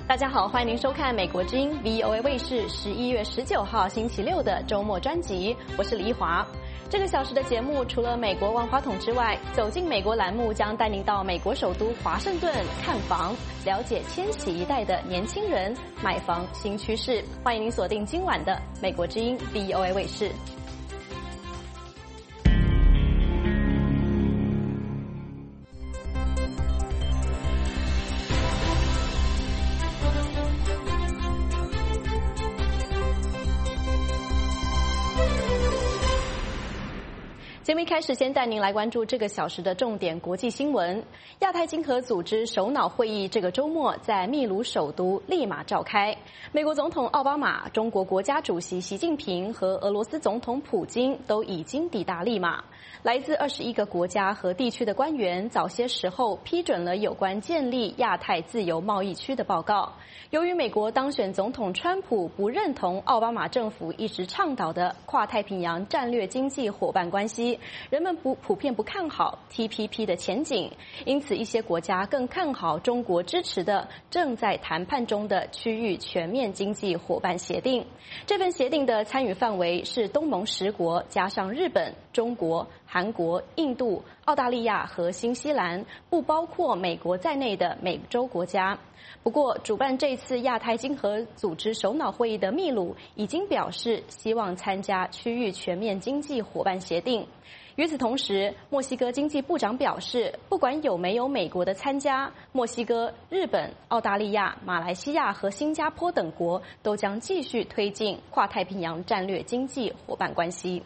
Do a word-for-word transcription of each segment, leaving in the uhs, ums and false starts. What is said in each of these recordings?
大家好，欢迎您收看美国之音 V O A 卫视十一月十九号星期六的周末专辑，我是李一华。这个小时的节目除了美国万花筒之外，走进美国栏目将带您到美国首都华盛顿看房，了解千禧一代的年轻人买房新趋势。欢迎您锁定今晚的美国之音 V O A 卫视。节目一开始，先带您来关注这个小时的重点国际新闻。亚太经合组织首脑会议这个周末在秘鲁首都利马召开。美国总统奥巴马、中国国家主席习近平和俄罗斯总统普京都已经抵达利马。来自二十一个国家和地区的官员早些时候批准了有关建立亚太自由贸易区的报告。由于美国当选总统川普不认同奥巴马政府一直倡导的跨太平洋战略经济伙伴关系，人们不普遍不看好 T P P 的前景，因此一些国家更看好中国支持的正在谈判中的区域全面经济伙伴协定。这份协定的参与范围是东盟十国加上日本、中国、韩国、印度、澳大利亚和新西兰，不包括美国在内的美洲国家。不过，主办这次亚太经合组织首脑会议的秘鲁已经表示希望参加区域全面经济伙伴协定。与此同时，墨西哥经济部长表示，不管有没有美国的参加，墨西哥、日本、澳大利亚、马来西亚和新加坡等国都将继续推进跨太平洋战略经济伙伴关系。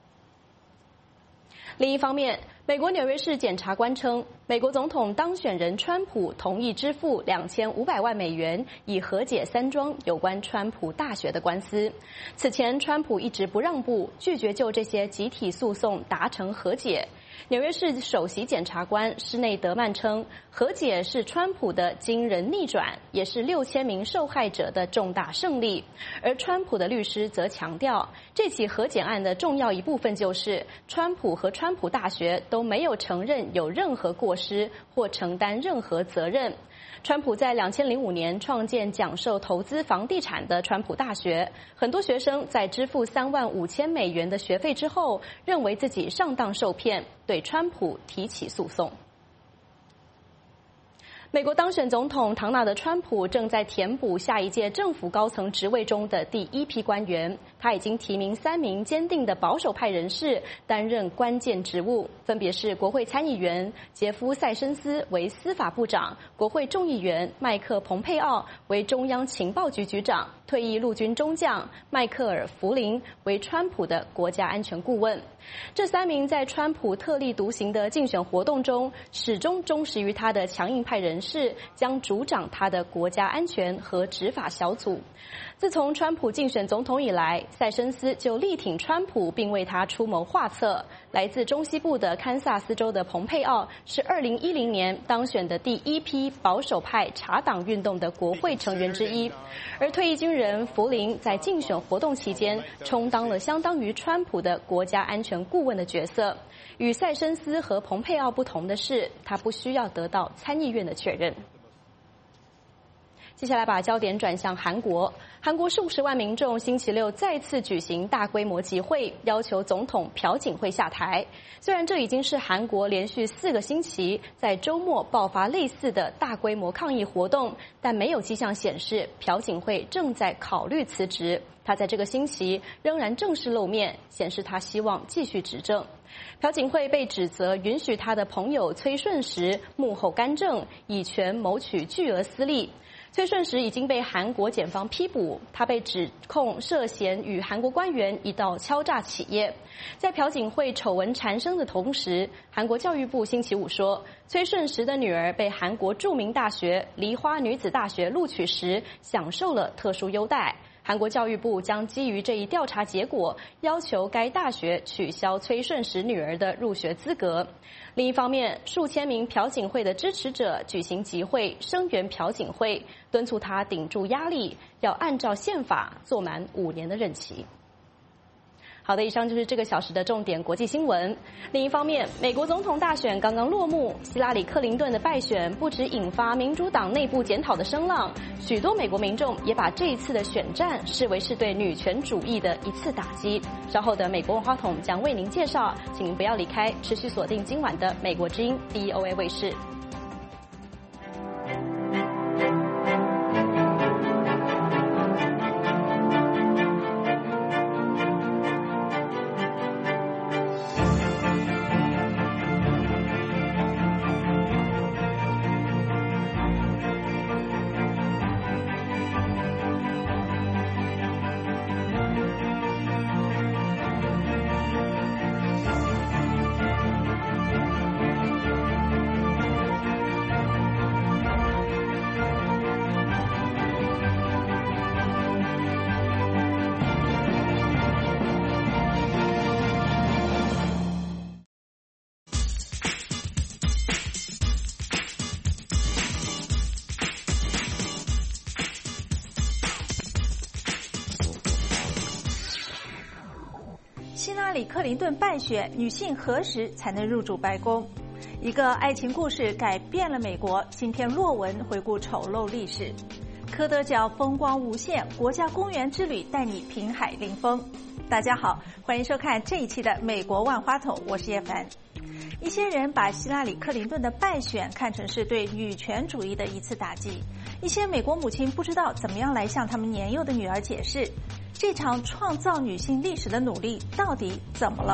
另一方面，美国纽约市检察官称，美国总统当选人川普同意支付两千五百万美元，以和解三桩有关川普大学的官司。此前，川普一直不让步，拒绝就这些集体诉讼达成和解。纽约市首席检察官施内德曼称，和解是川普的惊人逆转，也是六千名受害者的重大胜利。而川普的律师则强调，这起和解案的重要一部分就是川普和川普大学都没有承认有任何过失或承担任何责任。川普在两千零五年创建讲授投资房地产的川普大学，很多学生在支付三万五千美元的学费之后，认为自己上当受骗，对川普提起诉讼。美国当选总统唐纳德·川普正在填补下一届政府高层职位中的第一批官员，他已经提名三名坚定的保守派人士担任关键职务，分别是国会参议员杰夫·塞申斯为司法部长，国会众议员麦克·蓬佩奥为中央情报局局长，退役陆军中将迈克尔·弗林为川普的国家安全顾问。这三名在川普特立独行的竞选活动中始终忠实于他的强硬派人士，将主掌他的国家安全和执法小组。自从川普竞选总统以来，塞申斯就力挺川普，并为他出谋划策。来自中西部的堪萨斯州的蓬佩奥是二零一零年当选的第一批保守派查党运动的国会成员之一，而退役军人弗林在竞选活动期间充当了相当于川普的国家安全顾问的角色。与塞申斯和蓬佩奥不同的是，他不需要得到参议院的确认。接下来把焦点转向韩国，韩国数十万民众星期六再次举行大规模集会，要求总统朴槿惠下台。虽然这已经是韩国连续四个星期在周末爆发类似的大规模抗议活动，但没有迹象显示朴槿惠正在考虑辞职。他在这个星期仍然正式露面，显示他希望继续执政。朴槿惠被指责允许他的朋友崔顺实幕后干政，以权谋取巨额私利。崔顺实已经被韩国检方批捕，他被指控涉嫌与韩国官员一道敲诈企业。在朴槿惠丑闻缠身的同时，韩国教育部星期五说，崔顺实的女儿被韩国著名大学梨花女子大学录取时享受了特殊优待。韩国教育部将基于这一调查结果，要求该大学取消崔顺实女儿的入学资格。另一方面，数千名朴槿惠的支持者举行集会，声援朴槿惠，敦促她顶住压力，要按照宪法做满五年的任期。 好的，以上就是这个小时的重点国际新闻。另一方面，美国总统大选刚刚落幕，希拉里·克林顿的败选不止引发民主党内部检讨的声浪，许多美国民众也把这一次的选战视为是对女权主义的一次打击。稍后的美国万花筒将为您介绍，请您不要离开，持续锁定今晚的美国之音 V O A 卫视。 希拉里·克林顿败选，女性何时才能入主白宫？一个爱情故事改变了美国。新篇论文回顾丑陋历史。科德角风光无限，国家公园之旅带你平海临风。大家好，欢迎收看这一期的美国万花筒，我是叶凡。一些人把希拉里·克林顿的败选看成是对女权主义的一次打击。一些美国母亲不知道怎么样来向他们年幼的女儿解释，这场创造女性历史的努力到底怎么了？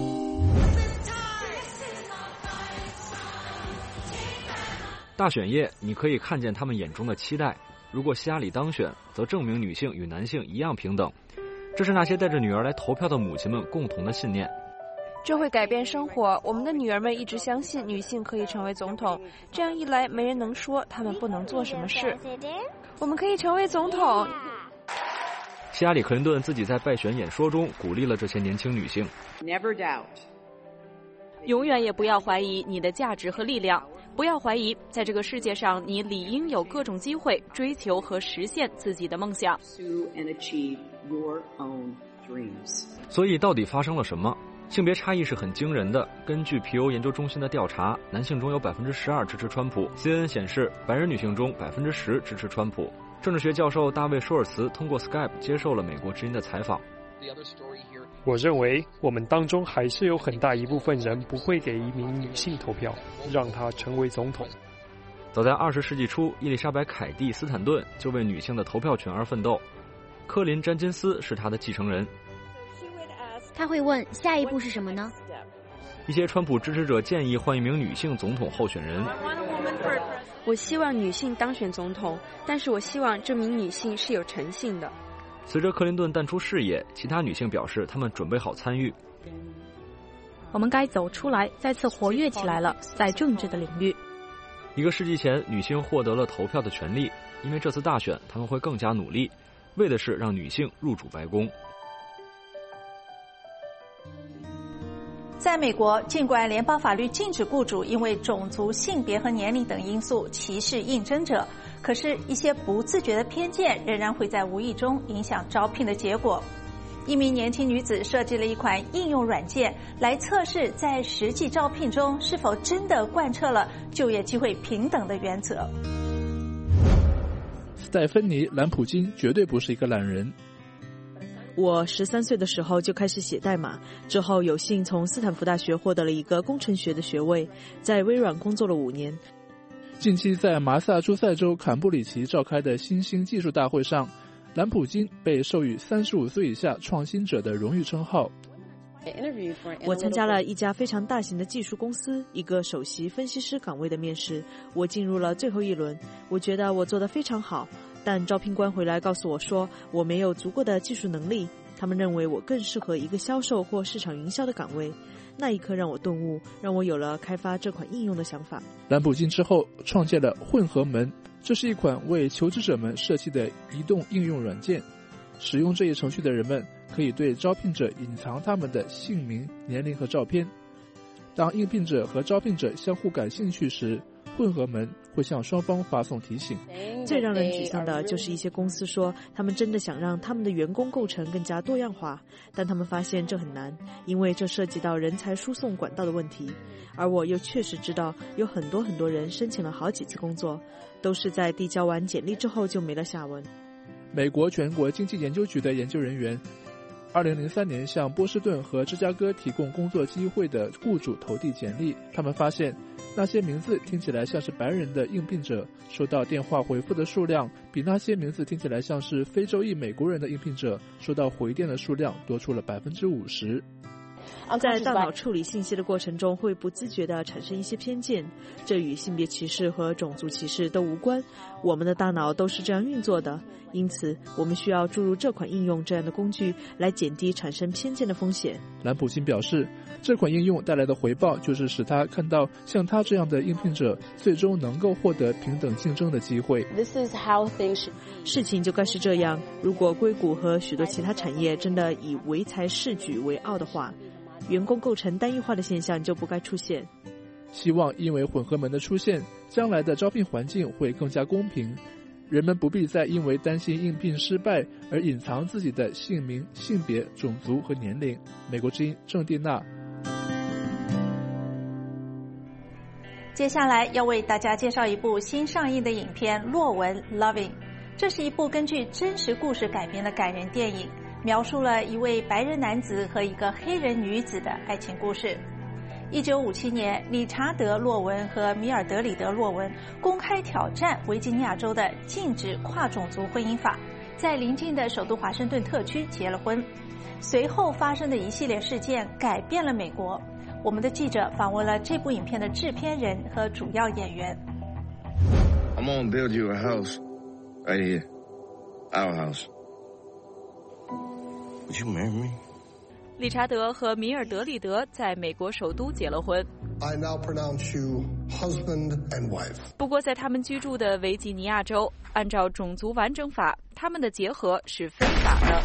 大选夜，你可以看见他们眼中的期待。如果希拉里当选，则证明女性与男性一样平等。这是那些带着女儿来投票的母亲们共同的信念。 这会改变生活。我们的女儿们一直相信女性可以成为总统，这样一来，没人能说她们不能做什么事。我们可以成为总统。 希拉里·克林顿自己在败选演说中鼓励了这些年轻女性。 Never doubt. 永远也不要怀疑你的价值和力量，不要怀疑，在这个世界上，你理应有各种机会追求和实现自己的梦想。 所以，到底发生了什么？性别差异是很惊人的。根据皮尤研究中心的调查，男性中有百分之十二支持川普 ，C N N 显示白人女性中百分之十支持川普。政治学教授大卫·舒尔茨通过 Skype 接受了美国之音的采访。 我认为我们当中还是有很大一部分人不会给一名女性投票，让她成为总统。 早在二十世纪初，伊丽莎白·凯蒂·斯坦顿就为女性的投票权而奋斗。科林·詹金斯是她的继承人。 他会问下一步是什么呢？ 一些川普支持者建议换一名女性总统候选人。 我希望女性当选总统，但是我希望这名女性是有诚信的。 随着克林顿淡出视野，其他女性表示她们准备好参与。 我们该走出来，再次活跃起来了，在政治的领域。 一个世纪前，女性获得了投票的权利，因为这次大选，她们会更加努力，为的是让女性入主白宫。 在美国，尽管联邦法律禁止雇主因为种族、性别和年龄等因素歧视应征者，可是，一些不自觉的偏见仍然会在无意中影响招聘的结果。一名年轻女子设计了一款应用软件，来测试在实际招聘中是否真的贯彻了就业机会平等的原则。 斯戴芬妮·兰普金绝对不是一个懒人。 我十三岁的时候就开始写代码，之后有幸从斯坦福大学获得了一个工程学的学位，在微软工作了五年。 近期在麻萨诸塞州坎布里奇召开的新兴技术大会上，兰普金被授予三十五岁以下创新者的荣誉称号。 我参加了一家非常大型的技术公司一个首席分析师岗位的面试，我进入了最后一轮。我觉得我做得非常好，但招聘官回来告诉我说我没有足够的技术能力，他们认为我更适合一个销售或市场营销的岗位。那一刻让我顿悟，让我有了开发这款应用的想法。 兰普金之后创建了混合门，这是一款为求职者们设计的移动应用软件。使用这一程序的人们可以对招聘者隐藏他们的姓名、年龄和照片。当应聘者和招聘者相互感兴趣时， 混合门会向双方发送提醒。 最让人沮丧的就是一些公司说他们真的想让他们的员工构成更加多样化，但他们发现这很难，因为这涉及到人才输送管道的问题。而我又确实知道有很多很多人申请了好几次工作，都是在递交完简历之后就没了下文。 美国全国经济研究局的研究人员二零零三年向波士顿和芝加哥提供工作机会的雇主投递简历，他们发现那些名字听起来像是白人的应聘者收到电话回复的数量，比那些名字听起来像是非洲裔美国人的应聘者收到回电的数量多出了百分之五十。 在大脑处理信息的过程中会不自觉地产生一些偏见，这与性别歧视和种族歧视都无关，我们的大脑都是这样运作的，因此我们需要注入这款应用这样的工具来减低产生偏见的风险。 兰普辛表示，这款应用带来的回报就是使他看到像他这样的应聘者最终能够获得平等竞争的机会。 This is how things should... 事情就该是这样，如果硅谷和许多其他产业真的以唯才是举为傲的话，员工构成单一化的现象就不该出现。 希望因为混合门的出现，将来的招聘环境会更加公平，人们不必再因为担心应聘失败而隐藏自己的姓名、性别、种族和年龄。美国之音郑蒂娜。 接下来要为大家介绍一部新上映的影片《洛文 Loving》，这是一部根据真实故事改编的感人电影，描述了一位白人男子和一个黑人女子的爱情故事。一九五七年，理查德·洛文和米尔德里德·洛文公开挑战维吉尼亚州的禁止跨种族婚姻法，在邻近的首都华盛顿特区结了婚。随后发生的一系列事件改变了美国。我们的记者访问了这部影片的制片人和主要演员。 I'm gonna build you a house right here, our house. Would you marry me? 理查德和米尔德里德在美国首都结了婚。 I now pronounce you husband and wife. 不过，在他们居住的维吉尼亚州，按照种族完整法，他们的结合是非法的。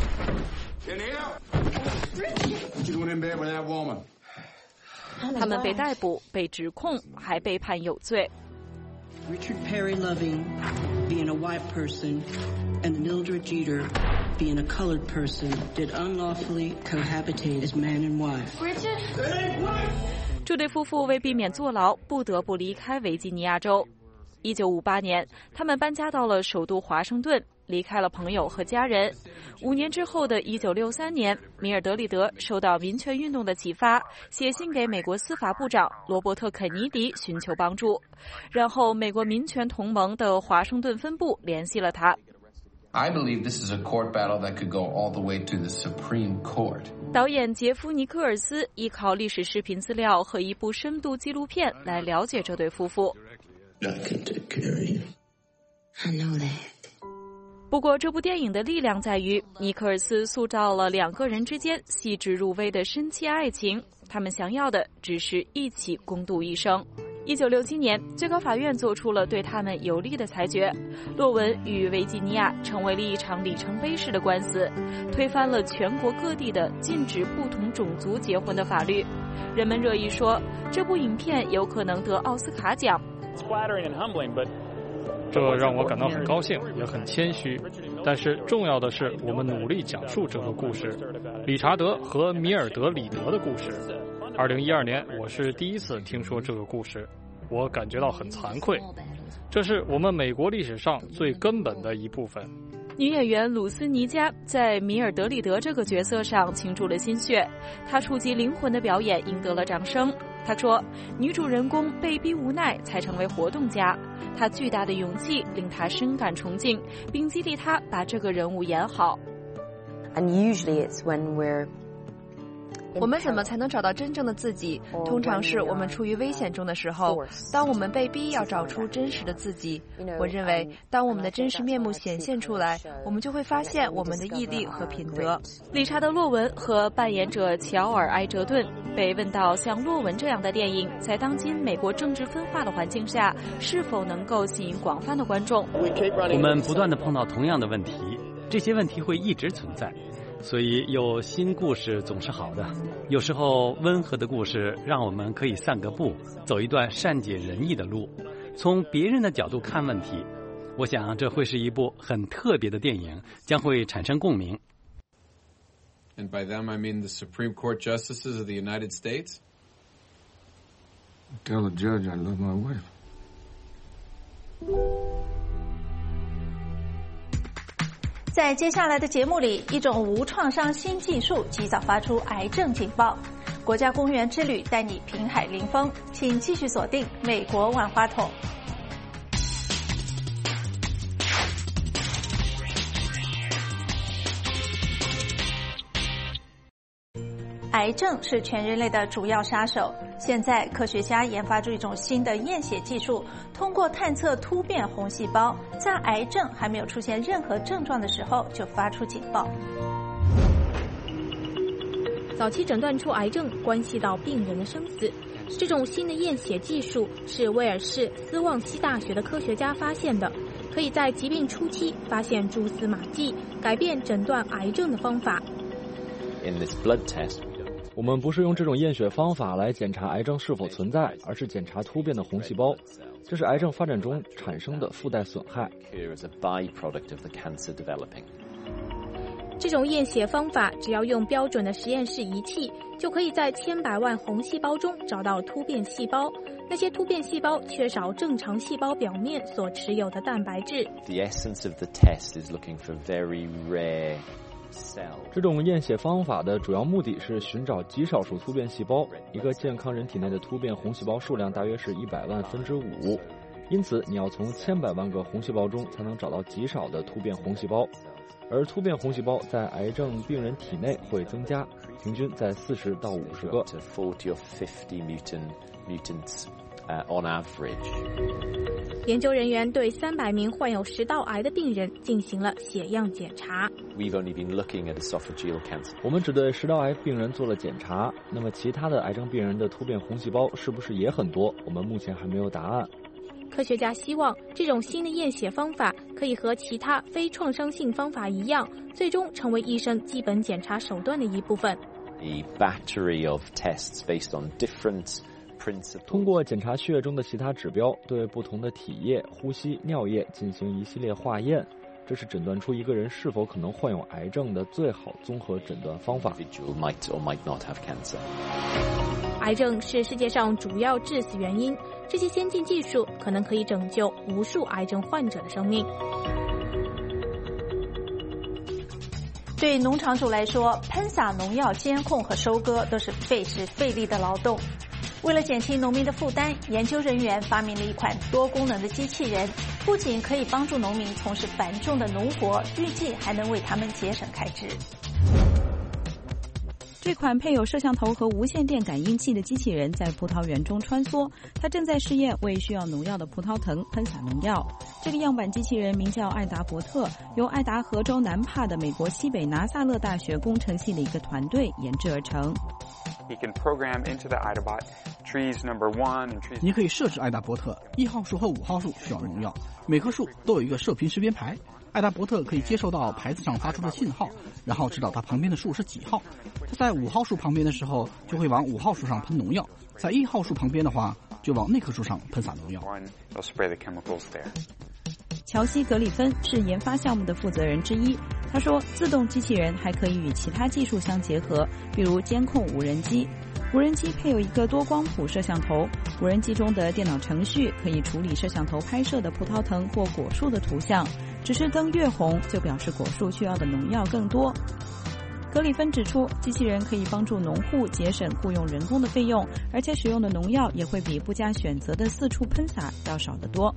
What you doing in bed with that woman? 他们被逮捕、被指控，还被判有罪。 Richard Perry Loving being a white person and Mildred Jeter being a colored person did unlawfully cohabitate as man and wife. Richard? 这对夫妇为避免坐牢，不得不离开维吉尼亚州。一九五八年，他们搬家到了首都华盛顿，离开了朋友和家人。五年之后的一九六三年，米尔德里德受到民权运动的启发，写信给美国司法部长罗伯特·肯尼迪寻求帮助。然后，美国民权同盟的华盛顿分部联系了他。 I believe this is a court battle that could go all the way to the Supreme Court. 导演杰夫·尼克尔斯依靠历史视频资料和一部深度纪录片来了解这对夫妇。 I can take care of you. I know that. 不过，这部电影的力量在于尼克尔斯塑造了两个人之间细致入微的深切爱情，他们想要的只是一起共度一生。一九六七年，最高法院做出了对他们有利的裁决，洛文与维吉尼亚成为了一场里程碑式的官司，推翻了全国各地的禁止不同种族结婚的法律。人们热议说，这部影片有可能得奥斯卡奖。 这让我感到很高兴，也很谦虚。但是重要的是，我们努力讲述这个故事——理查德和米尔德里德的故事。二零一二年，我是第一次听说这个故事，我感觉到很惭愧。这是我们美国历史上最根本的一部分。 女演员鲁斯尼加在米尔德里德这个角色上倾注了心血，她触及灵魂的表演赢得了掌声。她说，女主人公被逼无奈才成为活动家，她巨大的勇气令她深感崇敬，并激励她把这个人物演好。 And usually it's when we're 我们怎么才能找到真正的自己？通常是我们处于危险中的时候，当我们被逼要找出真实的自己。我认为，当我们的真实面目显现出来，我们就会发现我们的毅力和品德。理查德·洛文和扮演者乔尔·埃哲顿被问到，像洛文这样的电影，在当今美国政治分化的环境下，是否能够吸引广泛的观众？ 我们不断地碰到同样的问题，这些问题会一直存在。 所以有新故事总是好的，有时候温和的故事让我们可以散个步，走一段善解人意的路。 从别人的角度看问题。我想这会是一部很特别的电影，将会产生共鸣。 And by them I mean the Supreme Court justices of the United States? Tell the judge I love my wife. 在接下来的节目里，一种无创伤新技术及早发出癌症警报。国家公园之旅带你平海临风，请继续锁定美国万花筒。癌症是全人类的主要杀手。现在，科学家研发出一种新的验血技术，通过探测突变红细胞，在癌症还没有出现任何症状的时候就发出警报。 早期诊断出癌症关系到病人的生死。这种新的验血技术是威尔士斯旺西大学的科学家发现的，可以在疾病初期发现蛛丝马迹，改变诊断癌症的方法。 In this blood test, 我们不是用这种验血方法来检查癌症是否存在，而是检查突变的红细胞，这是癌症发展中产生的附带损害。 这种验血方法只要用标准的实验室仪器，就可以在千百万红细胞中找到突变细胞。那些突变细胞缺少正常细胞表面所持有的蛋白质。 The essence of the test is looking for very rare 这种验血方法的主要目的是寻找极少数突变细胞，一个健康人体内的突变红细胞数量大约是一百万分之五，因此你要从千百万个红细胞中才能找到极少的突变红细胞，而突变红细胞在癌症病人体内会增加，平均在四十到五十个。 Uh, on average. 研究人员对三百名患有食道癌的病人进行了血样检查。 We've only been looking at esophageal cancer. 我们只对食道癌病人做了检查，那么其他的癌症病人的突变红细胞是不是也很多？我们目前还没有答案。 科学家希望这种新的验血方法可以和其他非创伤性方法一样，最终成为医生基本检查手段的一部分。 A battery of tests based on different 通过检查血液中的其他指标，对不同的体液、呼吸、尿液进行一系列化验，这是诊断出一个人是否可能患有癌症的最好综合诊断方法。 癌症是世界上主要致死原因，这些先进技术可能可以拯救无数癌症患者的生命。 对农场主来说，喷洒农药、监控和收割都是费时费力的劳动。为了减轻农民的负担，研究人员发明了一款多功能的机器人，不仅可以帮助农民从事繁重的农活，预计还能为他们节省开支。 这款配有摄像头和无线电感应器的机器人在葡萄园中穿梭，它正在试验为需要农药的葡萄藤喷洒农药。这个样板机器人名叫艾达伯特，由爱达荷州南帕的美国西北拿撒勒大学工程系的一个团队研制而成。 你可以设置爱达伯特一号树和五号树需要农药，每棵树都有一个射频识别牌。爱达伯特可以接收到牌子上发出的信号，然后知道它旁边的树是几号。它在五号树旁边的时候，就会往五号树上喷农药；在一号树旁边的话，就往那棵树上喷洒农药。 乔西·格里芬是研发项目的负责人之一。他说，自动机器人还可以与其他技术相结合，比如监控无人机。无人机配有一个多光谱摄像头，无人机中的电脑程序可以处理摄像头拍摄的葡萄藤或果树的图像，只是灯越红就表示果树需要的农药更多。格里芬指出，机器人可以帮助农户节省雇用人工的费用，而且使用的农药也会比不加选择的四处喷洒要少得多。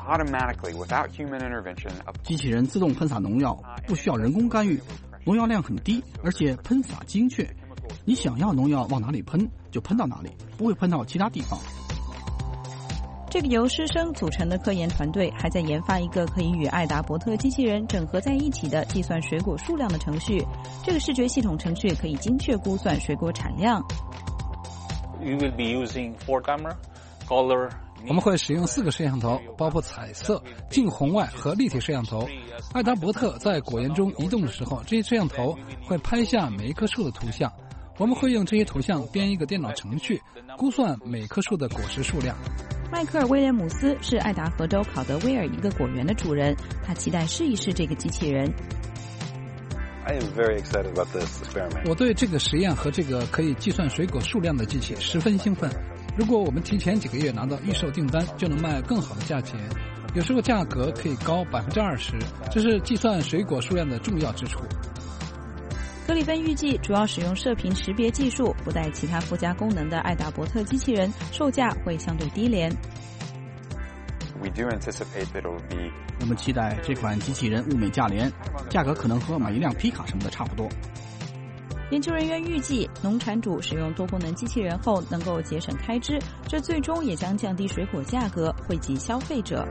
机器人自动喷洒农药，不需要人工干预，农药量很低，而且喷洒精确。你想要农药往哪里喷，就喷到哪里，不会喷到其他地方。 这个由师生组成的科研团队还在研发一个可以与爱达伯特机器人整合在一起的计算水果数量的程序。这个视觉系统程序可以精确估算水果产量。 You will be using four camera, color. 我们会使用四个摄像头，包括彩色、近红外和立体摄像头。爱达伯特在果园中移动的时候，这些摄像头会拍下每一棵树的图像。我们会用这些图像编一个电脑程序，估算每棵树的果实数量。 迈克尔·威廉姆斯是爱达荷州考德威尔一个果园的主人，他期待试一试这个机器人。 I am very excited about this experiment. 我对这个实验和这个可以计算水果数量的机器十分兴奋。如果我们提前几个月拿到预售订单，就能卖更好的价钱，有时候价格可以高百分之二十，这是计算水果数量的重要之处。 格里芬预计，主要使用射频识别技术，不带其他附加功能的爱达伯特机器人售价会相对低廉。 We do anticipate that it will be. 我们期待这款机器人物美价廉，价格可能和买一辆皮卡什么的差不多。 研究人员预计，农产主使用多功能机器人后能够节省开支，这最终也将降低水果价格，惠及消费者。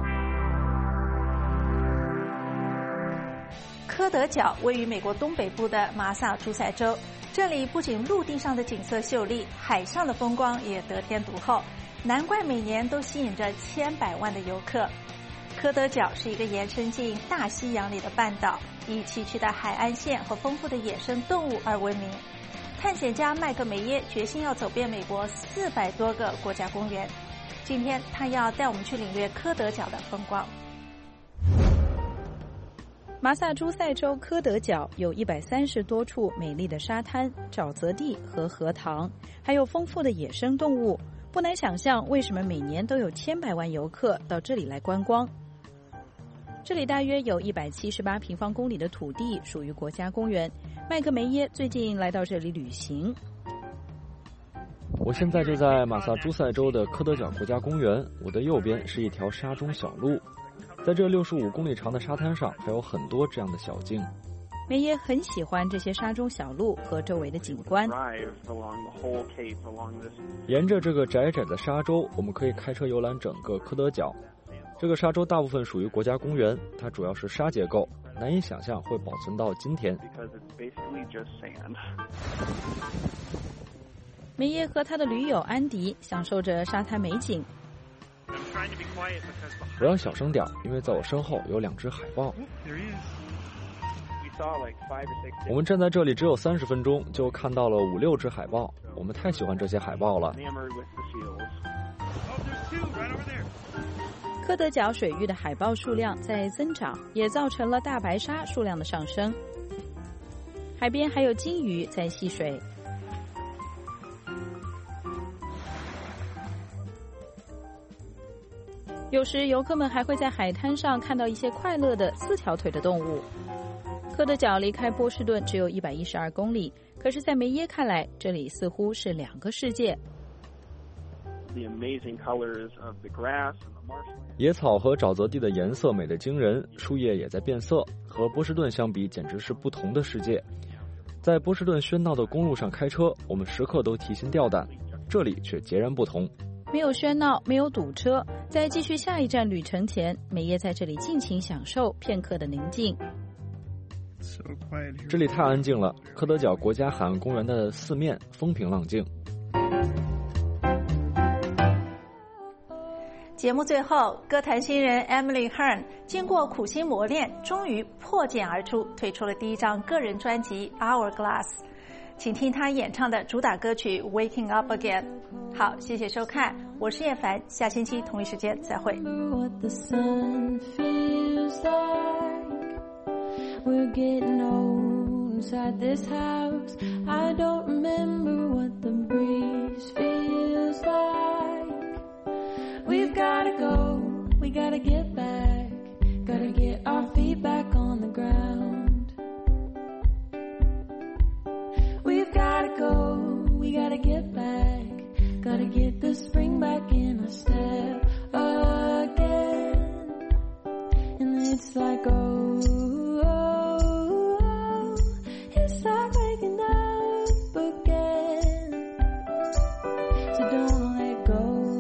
科德角位于美国东北部的马萨诸塞州，这里不仅陆地上的景色秀丽，海上的风光也得天独厚，难怪每年都吸引着千百万的游客。科德角是一个延伸进大西洋里的半岛，以崎岖的海岸线和丰富的野生动物而闻名。探险家麦克梅耶决心要走遍美国四百多个国家公园，今天他要带我们去领略科德角的风光。 马萨诸塞州科德角有一百三十多处美丽的沙滩、沼泽地和荷塘，还有丰富的野生动物。不难想象，为什么每年都有千百万游客到这里来观光。这里大约有一百七十八平方公里的土地属于国家公园。麦克梅耶最近来到这里旅行。 我现在就在马萨诸塞州的科德角国家公园，我的右边是一条沙中小路。在这六十五公里长的沙滩上，还有很多这样的小径。 梅耶很喜欢这些沙中小路和周围的景观。 沿着这个窄窄的沙洲，我们可以开车游览整个科德角。这个沙洲大部分属于国家公园，它主要是沙结构，难以想象会保存到今天。 梅耶和他的驴友安迪享受着沙滩美景。 我要小声点，因为在我身后有两只海豹。我们站在这里只有三十分钟，就看到了五六只海豹。我们太喜欢这些海豹了。 科德角水域的海豹数量在增长，也造成了大白鲨数量的上升。海边还有鲸鱼在戏水。有时游客们还会在海滩上看到一些快乐的四条腿的动物。科德角离开波士顿只有一百一十二公里，可是在梅耶看来，这里似乎是两个世界。 野草和沼泽地的颜色美得惊人，树叶也在变色，和波士顿相比简直是不同的世界。在波士顿喧闹的公路上开车，我们时刻都提心吊胆，这里却截然不同。 没有喧闹，没有堵车，在继续下一站旅程前，梅耶在这里尽情享受片刻的宁静。 这里太安静了，科德角国家海岸公园的四面风平浪静。 节目最后，歌坛新人 Emily Hearn 经过苦心磨练，终于破茧而出，推出了第一张个人专辑《Hourglass》。请听她演唱的主打歌曲《Waking Up Again》。好，谢谢收看，我是叶凡，下星期同一时间再会。 We're getting old inside this house. I don't remember what the breeze feels like. We've gotta go, we gotta get back. Gotta get our feet back on the ground. We've gotta go, we gotta get back. Gotta get the spring back in our step again. And it's like, oh, it's like waking up again. So don't let go.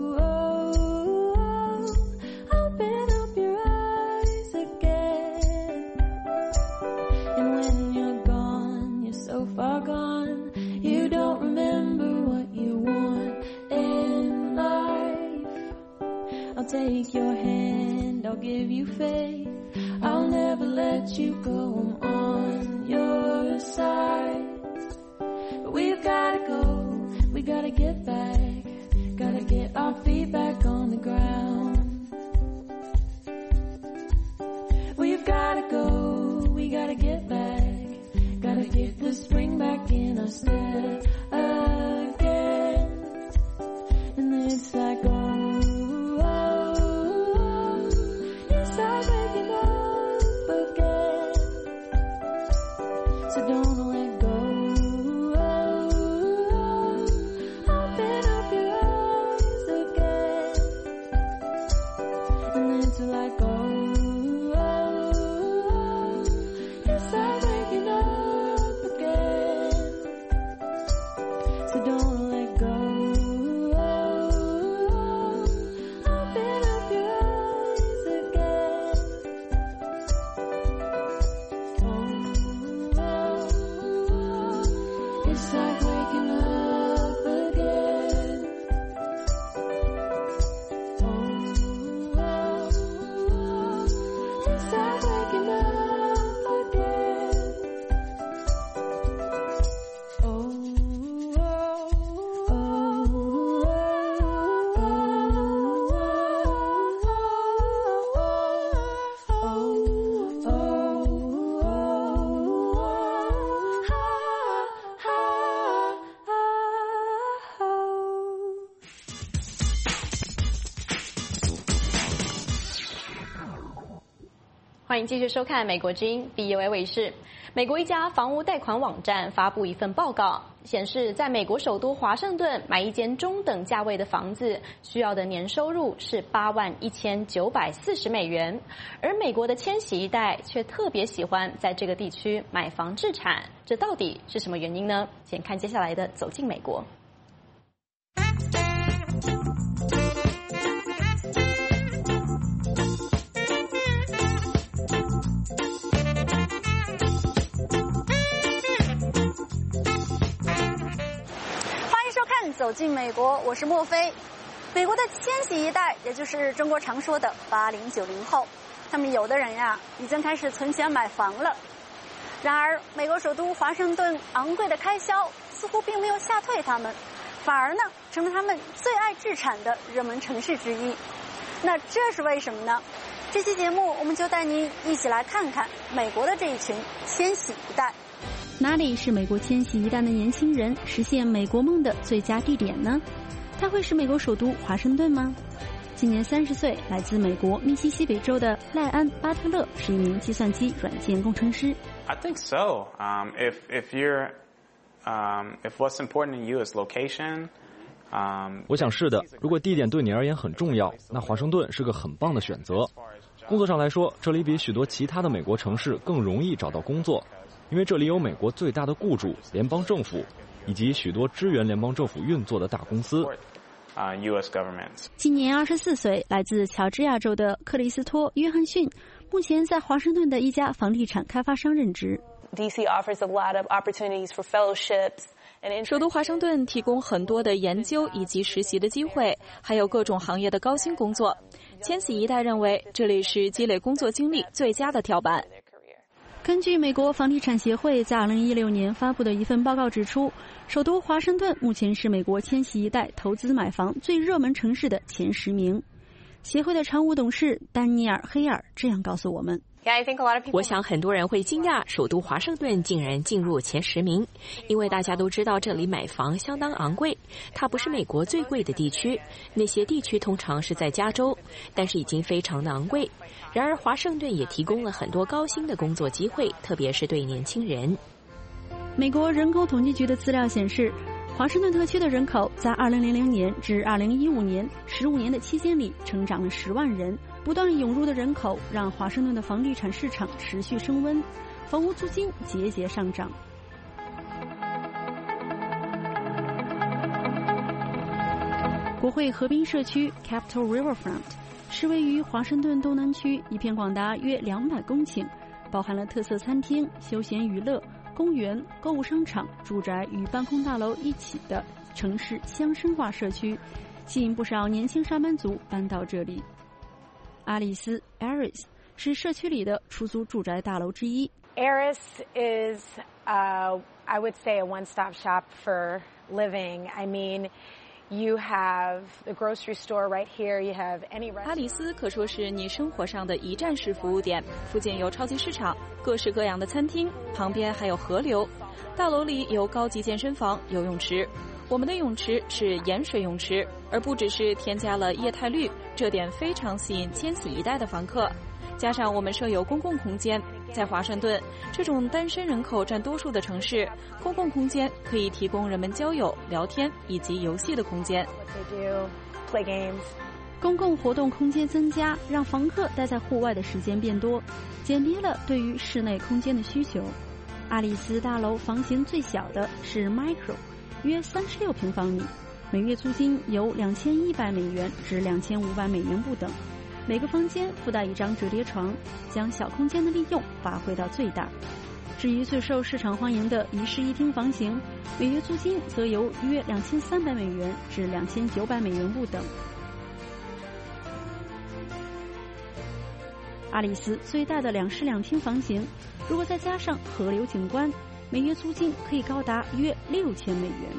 Open up your eyes again. And when you're gone, you're so far gone, you don't remember what you want in life. I'll take your hand, I'll give you faith. I'll never let you go, I'm on your side. But we've gotta go, we gotta get back. Gotta get our feet back on still a gift, and it's like oh, oh, oh, it's like waking up again. So don't let go. Open up your eyes again, and it's like oh. 欢迎继续收看美国之音 B O A 卫视。美国一家房屋贷款网站发布一份报告，显示在美国首都华盛顿买一间中等价位的房子，需要的年收入是八万一千九百四十美元，而美国的千禧一代却特别喜欢在这个地区买房置产，这到底是什么原因呢？请看接下来的《走进美国》。 走进美国，我是莫非。美国的千禧一代，也就是中国常说的八零九零后，他们有的人呀已经开始存钱买房了。然而，美国首都华盛顿昂贵的开销似乎并没有吓退他们，反而呢成了他们最爱置产的热门城市之一。那这是为什么呢？这期节目我们就带您一起来看看美国的这一群千禧一代。 哪里是美国千禧一代的年轻人实现美国梦的最佳地点呢？它会是美国首都华盛顿吗？今年三十岁，来自美国密西西比州的赖安·巴特勒是一名计算机软件工程师。 I think so. Um, if if you're, um, if what's important to you is location. Um, 我想是的。如果地点对你而言很重要，那华盛顿是个很棒的选择。工作上来说，这里比许多其他的美国城市更容易找到工作。因为这里有美国最大的雇主联邦政府，以及许多支援联邦政府运作的大公司。 Uh, U S governments. 今年二十四岁，来自乔治亚州的克里斯托·约翰逊，目前在华盛顿的一家房地产开发商任职。 D C offers a lot of opportunities for fellowships. 首都华盛顿提供很多的研究以及实习的机会，还有各种行业的高薪工作。千禧一代认为这里是积累工作经历最佳的跳板。 根据美国房地产协会在二零一六年发布的一份报告指出，首都华盛顿目前是美国千禧一代投资买房最热门城市的前十名。协会的常务董事丹尼尔·黑尔这样告诉我们。 我想很多人会惊讶，首都华盛顿竟然进入前十名，因为大家都知道这里买房相当昂贵，它不是美国最贵的地区，那些地区通常是在加州，但是已经非常的昂贵。然而华盛顿也提供了很多高薪的工作机会，特别是对年轻人。 美国人口统计局的资料显示，华盛顿特区的人口在二零零零年至二零一五年十五年的期间里成长了十万人。不断涌入的人口让华盛顿的房地产市场持续升温，房屋租金节节上涨。国会河滨社区 Capitol Riverfront 是位于华盛顿东南区一片广达约两百公顷，包含了特色餐厅、休闲娱乐、公园、购物商场、住宅与办公大楼一起的城市乡绅化社区，吸引不少年轻上班族搬到这里。阿丽丝 Aris 是社区里的出租住宅大楼之一。 Aris is, uh, I would say, a one-stop shop for living. I mean, You have the grocery store right here. You have any 阿里斯可说是你生活上的一站式服务点，附近有超级市场、各式各样的餐厅，旁边还有河流。大楼里有高级健身房、游泳池。我们的泳池是盐水泳池，而不只是添加了液态氯，这点非常吸引千禧一代的房客。加上我们设有公共空间，在华盛顿这种单身人口占多数的城市，公共空间可以提供人们交友、聊天以及游戏的空间。 公共活动空间增加，让房客待在户外的时间变多，减低了对于室内空间的需求。阿里斯大楼房型最小的是 Micro， 约三十六平方米，每月租金由两千一百美元至两千五百美元不等。每个房间附带一张折叠床，将小空间的利用发挥到最大。至于最受市场欢迎的一室一厅房型，每月租金则由约两千三百美元至两千九百美元不等。阿里斯最大的两室两厅房型，如果再加上河流景观，每月租金可以高达约六千美元。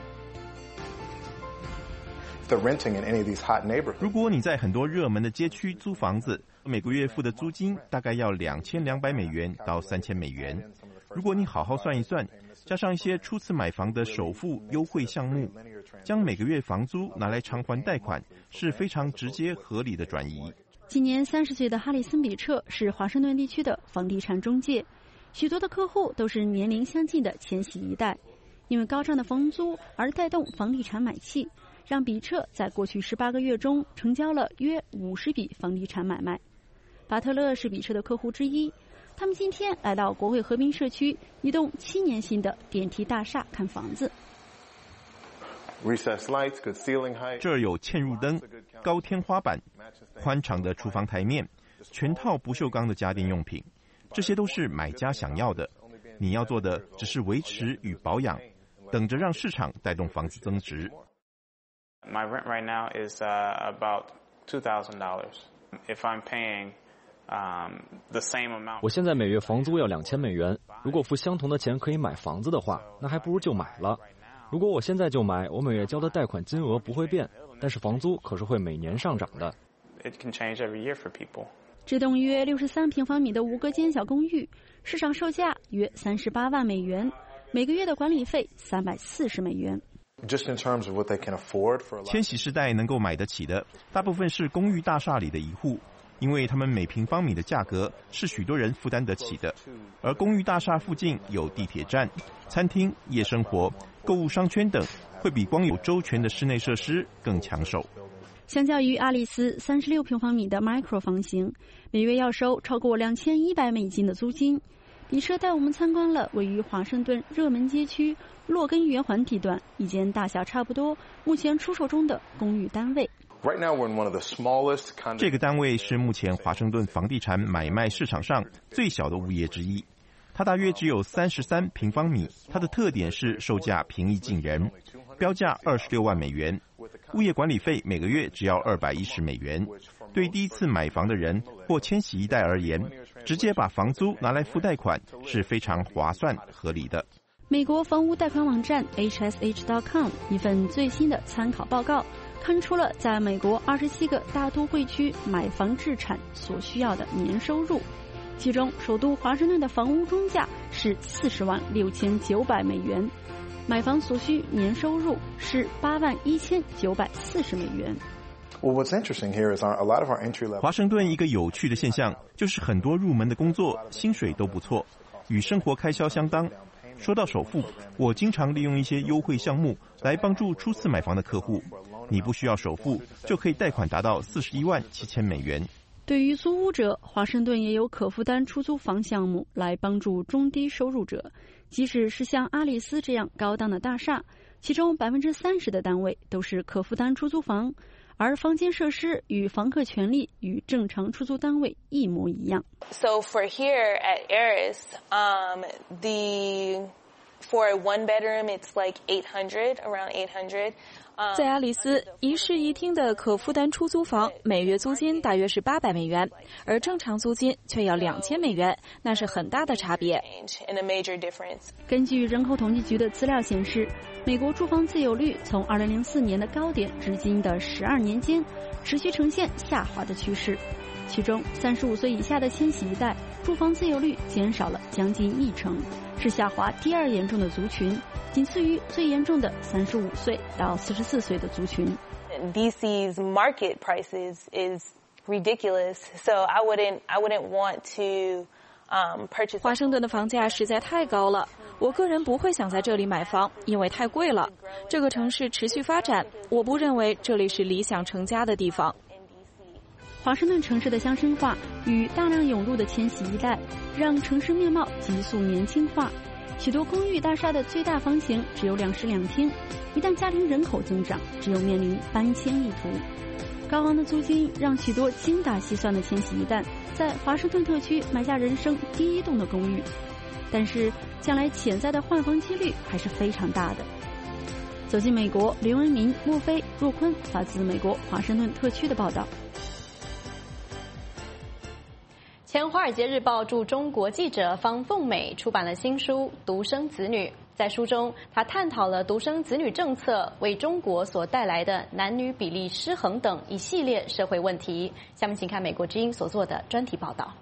如果你在很多热门的街区租房子，每个月付的租金大概要两千两百美元到三千美元。如果你好好算一算，加上一些初次买房的首付优惠项目，将每个月房租拿来偿还贷款，是非常直接合理的转移。 今年三十岁的哈里森比彻是华盛顿地区的房地产中介，许多的客户都是年龄相近的千禧一代，因为高涨的房租而带动房地产买气，让比彻在过去十八个月中成交了约五十笔房地产买卖。巴特勒是比彻的客户之一，他们今天来到国会河滨社区一栋七年新的电梯大厦看房子。 这儿有嵌入灯、高天花板、宽敞的厨房台面，全套不锈钢的家电用品，这些都是买家想要的。你要做的只是维持与保养，等着让市场带动房子增值。 My rent right now is uh, about two thousand dollars. If I'm paying um, the same amount. 我现在每月房租要两千美元，如果付相同的钱可以买房子的话，那还不如就买了。如果我现在就买，我每月交的贷款金额不会变，但是房租可是会每年上涨的。 It can change every year for people. 这栋约六十三平方米的无隔间小公寓，市场售价约三十八万美元，每个月的管理费三百四十美元。 千禧世代能够买得起的，大部分是公寓大厦里的一户，因为他们每平方米的价格是许多人负担得起的。而公寓大厦附近有地铁站、餐厅、夜生活、购物商圈等，会比光有周全的室内设施更抢手。 相较于阿里斯三十六平方米的 Micro 房型，每月要收超过两千一百美金的租金。比彻带我们参观了位于华盛顿热门街区洛根圆环地段一间大小差不多、目前出售中的公寓单位。 这个单位是目前华盛顿房地产买卖市场上最小的物业之一，它大约只有三十三平方米。它的特点是售价平易近人，标价二十六万美元，物业管理费每个月只要二百一十美元。对第一次买房的人或千禧一代而言，直接把房租拿来付贷款是非常划算合理的。 美国房屋贷款网站 H S H dot com 一份最新的参考报告看出了在美国二十七个大都会区买房置产所需要的年收入，其中首都华盛顿的房屋中价是四十万六千九百美元，买房所需年收入是八万一千九百四十美元。 华盛顿一个有趣的现象就是很多入门的工作薪水都不错，与生活开销相当。说到首付，我经常利用一些优惠项目来帮助初次买房的客户。你不需要首付就可以贷款达到四十一万七千美元。 对于租屋者，华盛顿也有可负担出租房项目来帮助中低收入者。即使是像阿里斯这样高档的大厦，其中百分之三十的单位都是可负担出租房，而房间设施与房客权利与正常出租单位一模一样。 So for here at Eris, um, the For a one bedroom, it's like eight hundred, around eight hundred. 在阿里斯，一室一厅的可负担出租房每月租金大约是八百美元，而正常租金却要两千美元，那是很大的差别。 根据人口统计局的资料显示，美国住房自有率从二零零四年的高点至今的十二年间，持续呈现下滑的趋势。其中，三十五岁以下的千禧一代住房自有率减少了将近一成，是下滑第二严重的族群，仅次于最严重的三十五岁到四十四岁的族群。 D C's market prices is ridiculous, so I wouldn't I wouldn't want to um purchase. 华盛顿的房价实在太高了，我个人不会想在这里买房，因为太贵了。这个城市持续发展，我不认为这里是理想成家的地方。 华盛顿城市的乡绅化与大量涌入的千禧一代，让城市面貌急速年轻化。许多公寓大厦的最大房型只有两室两厅，一旦家庭人口增长，只有面临搬迁一途。高昂的租金让许多精打细算的千禧一代在华盛顿特区买下人生第一栋的公寓，但是将来潜在的换房几率还是非常大的。走进美国，刘文明、莫非、若坤发自美国华盛顿特区的报道。 前《华尔街日报》驻中国记者方凤美出版了新书《独生子女》。在书中，她探讨了独生子女政策为中国所带来的男女比例失衡等一系列社会问题。下面请看美国之音所做的专题报道。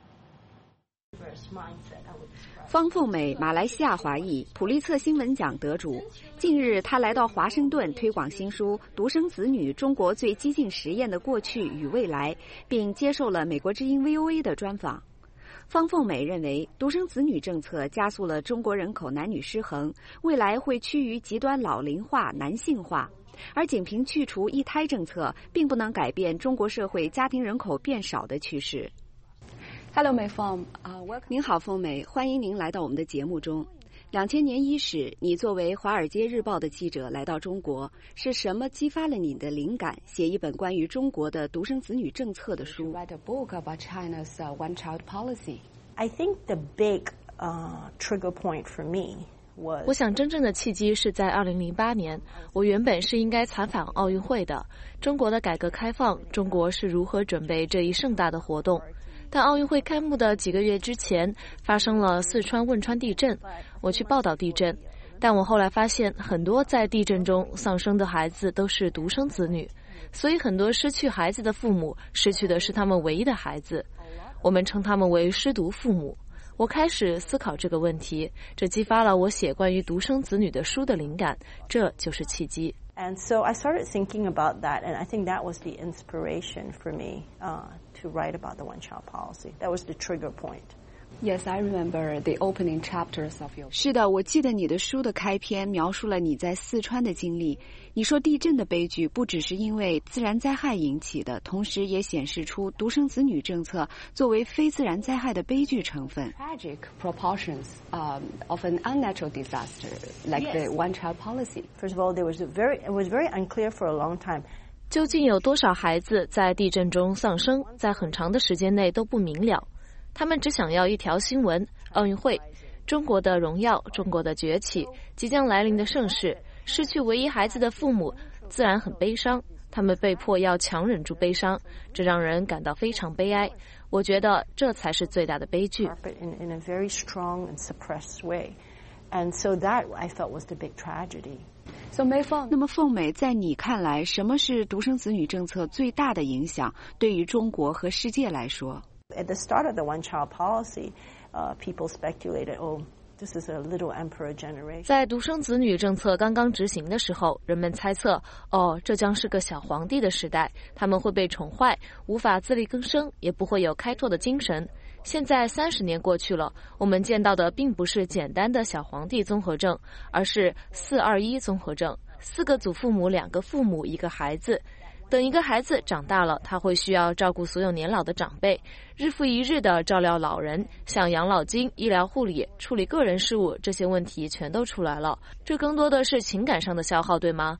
方凤美，马来西亚华裔，普利策新闻奖得主。近日，她来到华盛顿推广新书《独生子女：中国最激进实验的过去与未来》，并接受了美国之音 V O A 的专访。方凤美认为，独生子女政策加速了中国人口男女失衡，未来会趋于极端老龄化、男性化。而仅凭去除一胎政策，并不能改变中国社会家庭人口变少的趋势。Hello, 美凤，啊，您好，凤美，欢迎您来到我们的节目中。两千年伊始，你作为《华尔街日报》的记者来到中国，是什么激发了你的灵感，写一本关于中国的独生子女政策的书 ？Write a book about China's one-child policy. I think the big uh, trigger point for me was. 我想真正的契机是在二零零八年，我原本是应该参访奥运会的。中国的改革开放，中国是如何准备这一盛大的活动？但奥运会开幕的几个月之前，发生了四川汶川地震，我去报道地震，但我后来发现，很多在地震中丧生的孩子都是独生子女，所以很多失去孩子的父母失去的是他们唯一的孩子，我们称他们为失独父母。我开始思考这个问题，这激发了我写关于独生子女的书的灵感，这就是契机。 And so I started thinking about that, and I think that was the inspiration for me uh, to write about the one-child policy. That was the trigger point. Yes, I remember the opening chapters of your. 是的，我记得你的书的开篇描述了你在四川的经历。你说地震的悲剧不只是因为自然灾害引起的，同时也显示出独生子女政策作为非自然灾害的悲剧成分。 Tragic proportions um, of an unnatural disaster, like yes. the one-child policy. First of all, there was a very it was very unclear for a long time. 究竟有多少孩子在地震中丧生，在很长的时间内都不明了。他们只想要一条新闻：奥运会，中国的荣耀，中国的崛起，即将来临的盛世。失去唯一孩子的父母自然很悲伤，他们被迫要强忍住悲伤，这让人感到非常悲哀。我觉得这才是最大的悲剧。 In a very strong and suppressed way, and so that I felt was the big tragedy. So 梅凤，那么凤美，在你看来，什么是独生子女政策最大的影响？对于中国和世界来说？ At the start of the one-child policy, uh, people speculated, oh, this is a little emperor generation. 在独生子女政策刚刚执行的时候，人们猜测，哦，这将是个小皇帝的时代，他们会被宠坏，无法自力更生，也不会有开拓的精神。现在三十年过去了，我们见到的并不是简单的小皇帝综合症，而是四二一综合症，四个祖父母，两个父母，一个孩子。等一个孩子长大了，他会需要照顾所有年老的长辈，日复一日的照料老人，像养老金、医疗护理、处理个人事务，这些问题全都出来了。这更多的是情感上的消耗，对吗？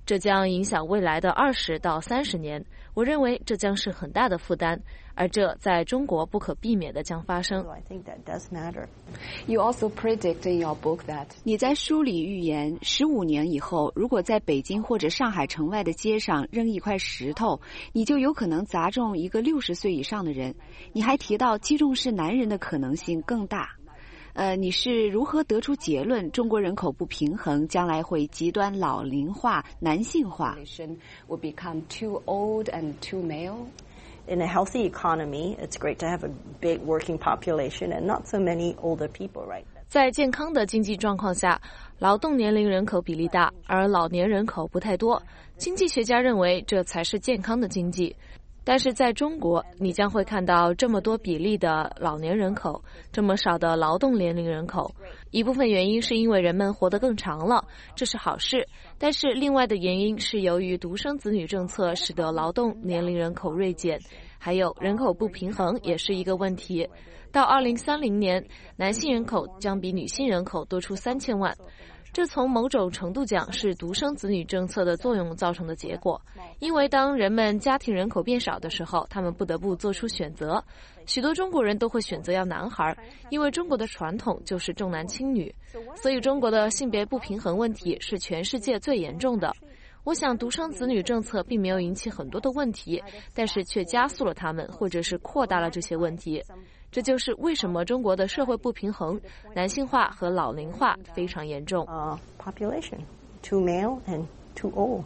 这将影响未来的二十到三十年。我认为这将是很大的负担，而这在中国不可避免的将发生。 You also predict in your book that 你在书里预言，十五年以后，如果在北京或者上海城外的街上扔一块石头，你就有可能砸中一个六十岁以上的人。你还提到击中是男人的可能性更大。呃，你是如何得出结论中国人口不平衡将来会极端老龄化、男性化 will become too old and too male? In a healthy economy, it's great to have a big working population and not so many older people, right? 在健康的经济状况下，劳动年龄人口比例大，而老年人口不太多。经济学家认为这才是健康的经济。但是在中国，你将会看到这么多比例的老年人口，这么少的劳动年龄人口。一部分原因是因为人们活得更长了，这是好事。但是另外的原因是由于独生子女政策使得劳动年龄人口锐减，还有人口不平衡也是一个问题。到二零三零年，男性人口将比女性人口多出三千万。这从某种程度讲是独生子女政策的作用造成的结果，因为当人们家庭人口变少的时候，他们不得不做出选择。许多中国人都会选择要男孩，因为中国的传统就是重男轻女，所以中国的性别不平衡问题是全世界最严重的。我想独生子女政策并没有引起很多的问题，但是却加速了他们，或者是扩大了这些问题。这就是为什么中国的社会不平衡、男性化和老龄化非常严重。 Uh, population, too male and too old.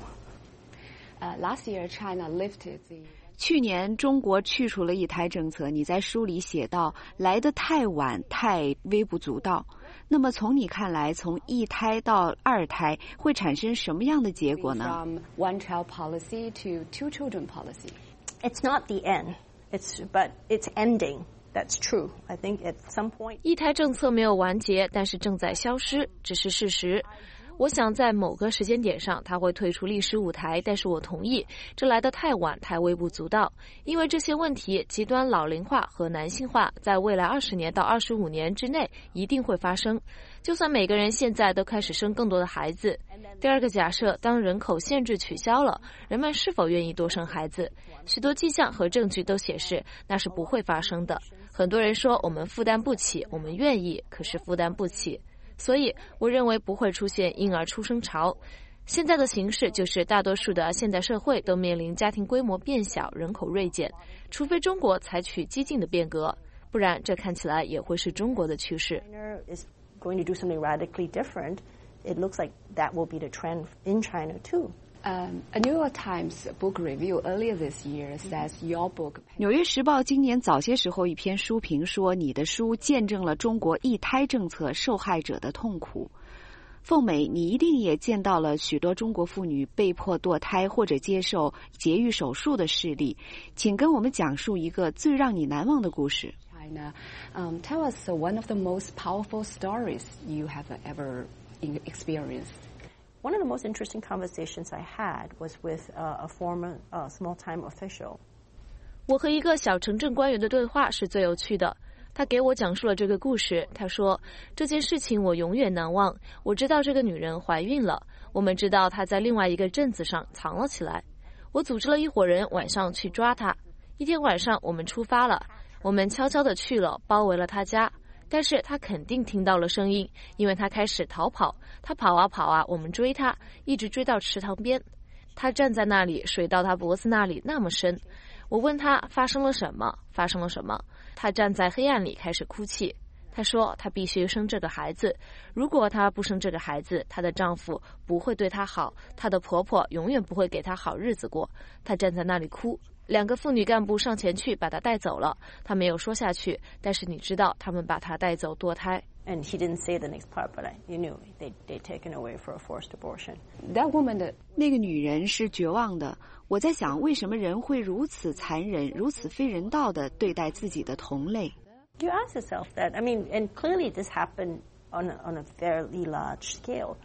Uh, last year, China lifted the 去年中国去除了一胎政策，你在书里写到来得太晚，太微不足道。那么从你看来，从一胎到二胎会产生什么样的结果呢？ From one child policy to two children policy. It's not the end, it's but it's ending.That's true. I think at some point 一胎政策没有完结，但是正在消失，这是事实。我想在某个时间点上，它会退出历史舞台，但是我同意，这来得太晚，太微不足道。因为这些问题，极端老龄化和男性化，在未来二十年到二十五年之内一定会发生。就算每个人现在都开始生更多的孩子。第二个假设，当人口限制取消了，人们是否愿意多生孩子？许多迹象和证据都显示那是不会发生的。很多人说我们负担不起，我们愿意，可是负担不起。所以我认为不会出现婴儿出生潮。现在的形势就是大多数的现代社会都面临家庭规模变小、人口锐减，除非中国采取激进的变革，不然这看起来也会是中国的趋势。 Going to do something radically different, it looks like that will be the trend in China too.Um, a New York Times book review earlier this year says your book. 纽约时报今年早些时候一篇书评说，你的书见证了中国一胎政策受害者的痛苦。凤美，你一定也见到了许多中国妇女被迫堕胎或者接受节育手术的事例，请跟我们讲述一个最让你难忘的故事。 China, um, tell us one of the most powerful stories you have ever experienced.One of the most interesting conversations I had was with uh, a former uh, small-time official. 我和一个小城镇官员的对话是最有趣的。他给我讲述了这个故事。他说，这件事情我永远难忘。我知道这个女人怀孕了，我们知道她在另外一个镇子上藏了起来。我组织了一伙人晚上去抓她。一天晚上我们出发了，我们悄悄地去了，包围了她家。但是他肯定听到了声音，因为他开始逃跑。他跑啊跑啊，我们追他，一直追到池塘边。他站在那里，水到他脖子那里那么深。我问他发生了什么，发生了什么？他站在黑暗里开始哭泣。他说他必须生这个孩子，如果他不生这个孩子，她的丈夫不会对她好，她的婆婆永远不会给她好日子过。他站在那里哭。两个妇女干部上前去把她带走了，她没有说下去，但是你知道他们把她带走堕胎。 And he didn't say the next part, but I, you knew they they taken away for a forced abortion. That woman, that 那个女人是绝望的。我在想，为什么人会如此残忍、如此非人道地对待自己的同类 ？You ask yourself that. I mean, and clearly this happened on a, on a fairly large scale.